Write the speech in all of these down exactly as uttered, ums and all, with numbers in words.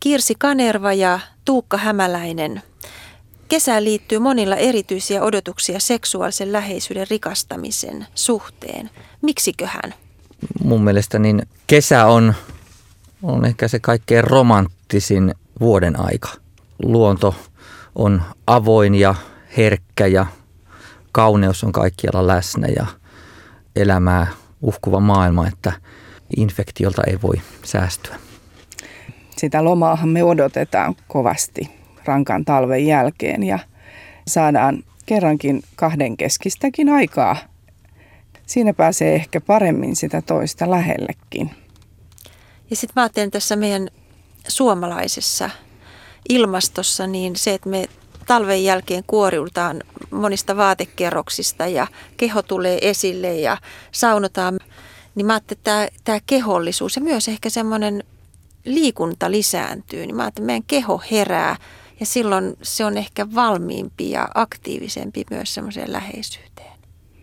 Kirsi Kanerva ja Tuukka Hämäläinen. Kesään liittyy monilla erityisiä odotuksia seksuaalisen läheisyyden rikastamisen suhteen. Miksiköhän? Mun mielestä niin kesä on, on ehkä se kaikkein romanttisin vuoden aika. Luonto on avoin ja herkkä ja kauneus on kaikkialla läsnä ja elämää uhkuva maailma, että infektiolta ei voi säästyä. Sitä lomaahan me odotetaan kovasti rankan talven jälkeen ja saadaan kerrankin kahdenkeskistäkin aikaa. Siinä pääsee ehkä paremmin sitä toista lähellekin. Ja sitten mä ajattelen tässä meidän suomalaisessa ilmastossa, niin se, että me talven jälkeen kuoriudutaan monista vaatekerroksista ja keho tulee esille ja saunotaan, niin mä ajattelen, että tämä, tämä kehollisuus ja myös ehkä semmoinen liikunta lisääntyy, niin mä ajattelen, että meidän keho herää ja silloin se on ehkä valmiimpi ja aktiivisempi myös semmoiseen läheisyyteen.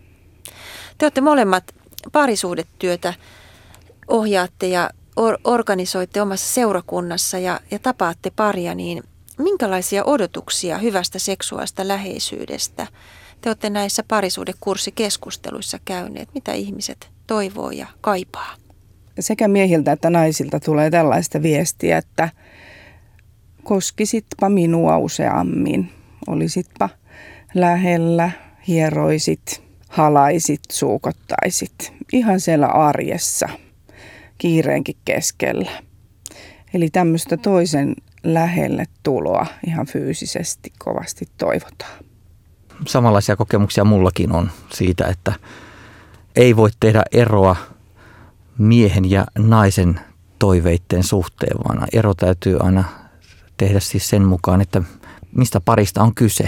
Te olette molemmat parisuhdetyötä ohjaatte ja or- organisoitte omassa seurakunnassa ja, ja tapaatte paria, niin minkälaisia odotuksia hyvästä seksuaalista läheisyydestä te olette näissä parisuhdekurssikeskusteluissa käyneet? Mitä ihmiset toivoo ja kaipaa? Sekä miehiltä että naisilta tulee tällaista viestiä, että koskisitpa minua useammin, olisitpa lähellä, hieroisit, halaisit, suukottaisit, ihan siellä arjessa, kiireenkin keskellä. Eli tämmöistä toisen lähelle tuloa ihan fyysisesti kovasti toivotaan. Samanlaisia kokemuksia mullakin on siitä, että ei voi tehdä eroa miehen ja naisen toiveiden suhteen, vaan ero täytyy aina tehdä siis sen mukaan, että mistä parista on kyse.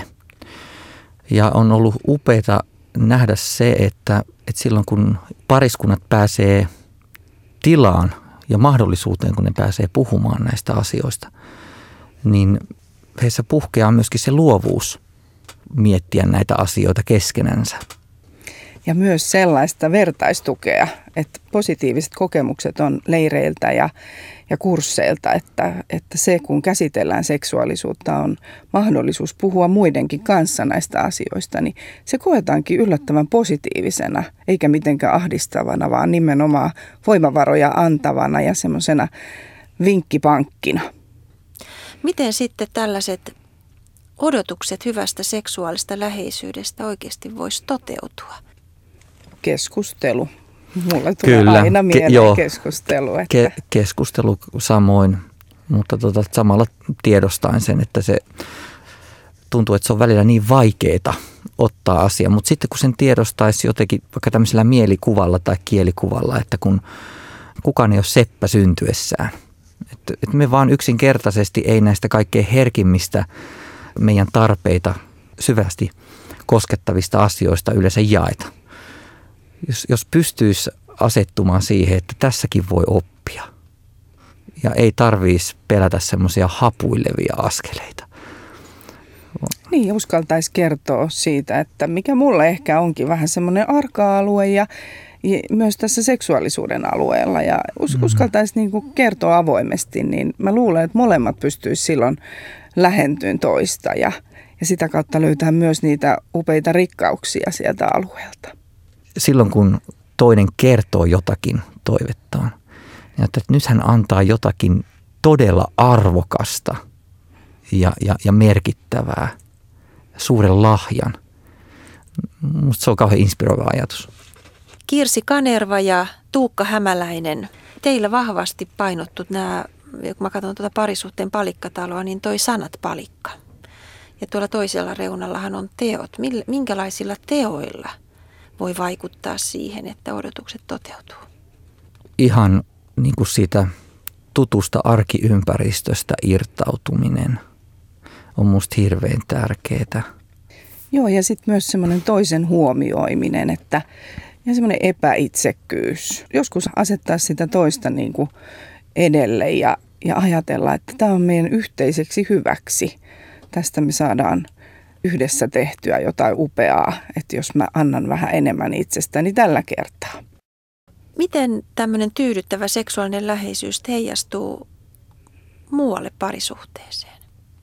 Ja on ollut upeaa nähdä se, että, että silloin kun pariskunnat pääsee tilaan ja mahdollisuuteen, kun ne pääsee puhumaan näistä asioista, niin heissä puhkeaa myöskin se luovuus miettiä näitä asioita keskenänsä. Ja myös sellaista vertaistukea, että positiiviset kokemukset on leireiltä ja, ja kursseilta, että, että se kun käsitellään seksuaalisuutta on mahdollisuus puhua muidenkin kanssa näistä asioista, niin se koetaankin yllättävän positiivisena, eikä mitenkään ahdistavana, vaan nimenomaan voimavaroja antavana ja semmoisena vinkkipankkina. Miten sitten tällaiset odotukset hyvästä seksuaalista läheisyydestä oikeasti voisi toteutua? Keskustelu. Mulle tulee Kyllä, aina mieleen ke, joo, keskustelu. Että... Ke, keskustelu samoin, mutta tota, samalla tiedostaen sen, että se tuntuu, että se on välillä niin vaikeaa ottaa asia. Mutta sitten kun sen tiedostaisi jotenkin vaikka tämmöisellä mielikuvalla tai kielikuvalla, että kun kukaan ei ole seppä syntyessään. Että, että me vaan yksinkertaisesti ei näistä kaikkein herkimmistä meidän tarpeita syvästi koskettavista asioista yleensä jaeta. Jos, jos pystyisi asettumaan siihen, että tässäkin voi oppia ja ei tarvitsisi pelätä semmoisia hapuilevia askeleita. Niin, uskaltaisi kertoa siitä, että mikä mulle ehkä onkin vähän semmoinen arka-alue ja, ja myös tässä seksuaalisuuden alueella. Ja us, uskaltaisi niin kuin kertoa avoimesti, niin mä luulen, että molemmat pystyisi silloin lähentyyn toista ja, ja sitä kautta löytää myös niitä upeita rikkauksia sieltä alueelta. Silloin kun toinen kertoo jotakin toivettaan, niin että nyt hän antaa jotakin todella arvokasta ja, ja, ja merkittävää, suuren lahjan. Musta se on kauhean inspiroiva ajatus. Kirsi Kanerva ja Tuukka Hämäläinen, teillä vahvasti painottut nämä, kun mä katson tuota parisuhteen palikkataloa, niin toi sanat palikka. Ja tuolla toisella reunallahan on teot. Minkälaisilla teoilla voi vaikuttaa siihen, että odotukset toteutuu? Ihan niin kuin siitä tutusta arkiympäristöstä irtautuminen on musta hirveän tärkeää. Joo, ja sitten myös semmoinen toisen huomioiminen, että ja semmoinen epäitsekkyys. Joskus asettaa sitä toista niin kuin edelle ja, ja ajatella, että tämä on meidän yhteiseksi hyväksi. Tästä me saadaan yhdessä tehtyä jotain upeaa, että jos mä annan vähän enemmän itsestäni tällä kertaa. Miten tämmöinen tyydyttävä seksuaalinen läheisyys heijastuu muualle parisuhteeseen?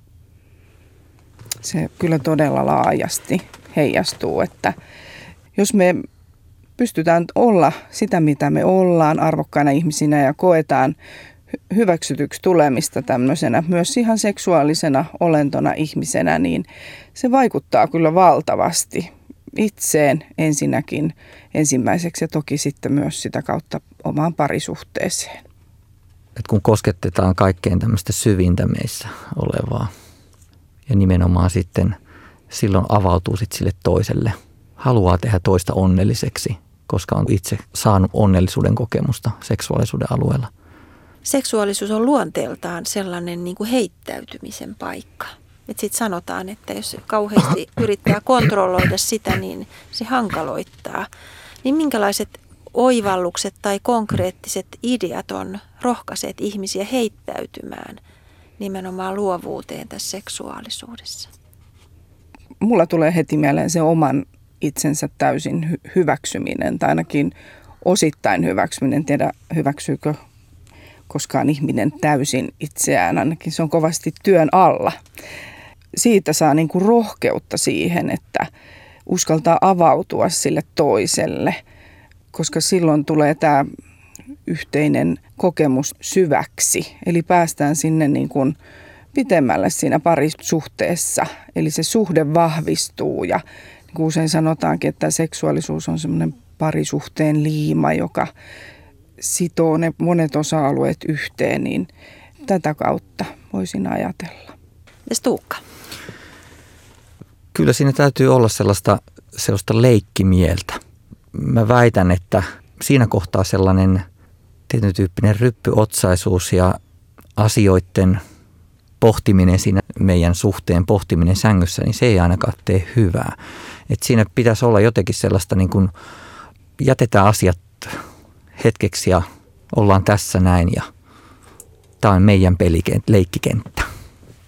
Se kyllä todella laajasti heijastuu, että jos me pystytään olla sitä, mitä me ollaan arvokkaina ihmisinä ja koetaan hyväksytyksi tulemista tämmöisenä myös ihan seksuaalisena olentona ihmisenä, niin se vaikuttaa kyllä valtavasti itseen ensinnäkin ensimmäiseksi ja toki sitten myös sitä kautta omaan parisuhteeseen. Et kun kosketetaan kaikkein tämmöistä syvintä meissä olevaa ja nimenomaan sitten silloin avautuu sit sille toiselle, haluaa tehdä toista onnelliseksi, koska on itse saanut onnellisuuden kokemusta seksuaalisuuden alueella. Seksuaalisuus on luonteeltaan sellainen niin kuin heittäytymisen paikka. Sitten sanotaan, että jos kauheasti yrittää kontrolloida sitä, niin se hankaloittaa. Niin minkälaiset oivallukset tai konkreettiset ideat on rohkaiseet ihmisiä heittäytymään nimenomaan luovuuteen tässä seksuaalisuudessa? Mulla tulee heti mieleen se oman itsensä täysin hy- hyväksyminen tai ainakin osittain hyväksyminen. En tiedä, hyväksyykö koskaan ihminen täysin itseään, ainakin se on kovasti työn alla. Siitä saa niin kuin rohkeutta siihen, että uskaltaa avautua sille toiselle, koska silloin tulee tämä yhteinen kokemus syväksi. Eli päästään sinne niin kuin pitemmälle siinä parisuhteessa, eli se suhde vahvistuu ja niin kuin usein sanotaankin, että seksuaalisuus on semmoinen parisuhteen liima, joka sitoo ne monet osa-alueet yhteen, niin tätä kautta voisin ajatella. Mites Tuukka? Kyllä siinä täytyy olla sellaista, sellaista leikkimieltä. Mä väitän, että siinä kohtaa sellainen tietyn tyyppinen ryppyotsaisuus ja asioiden pohtiminen siinä meidän suhteen, pohtiminen sängyssä, niin se ei ainakaan tee hyvää. Et siinä pitäisi olla jotenkin sellaista, niin kuin jätetään asiat hetkeksi ja ollaan tässä näin ja tämä on meidän pelikenttä, leikkikenttä.